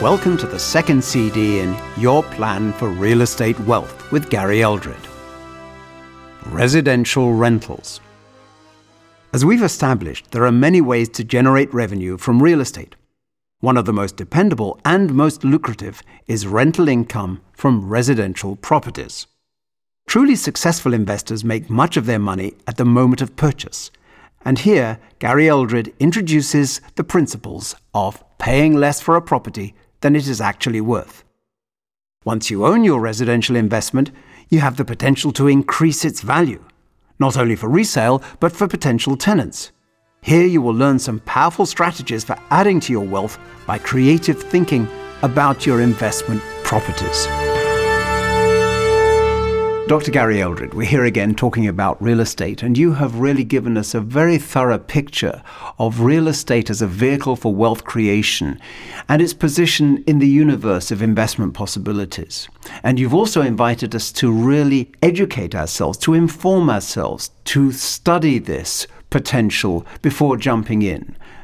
Welcome to the second CD in Your Plan for Real Estate Wealth with Gary Eldred. Residential rentals. As we've established, there are many ways to generate revenue from real estate. One of the most dependable and most lucrative is rental income from residential properties. Truly successful investors make much of their money at the moment of purchase. And here, Gary Eldred introduces the principles of paying less for a property than it is actually worth. Once you own your residential investment, you have the potential to increase its value, not only for resale, but for potential tenants. Here you will learn some powerful strategies for adding to your wealth by creative thinking about your investment properties. Dr. Gary Eldred, we're here again talking about real estate, and you have really given us a very thorough picture of real estate as a vehicle for wealth creation and its position in the universe of investment possibilities. And you've also invited us to really educate ourselves, to inform ourselves, to study this potential before jumping in.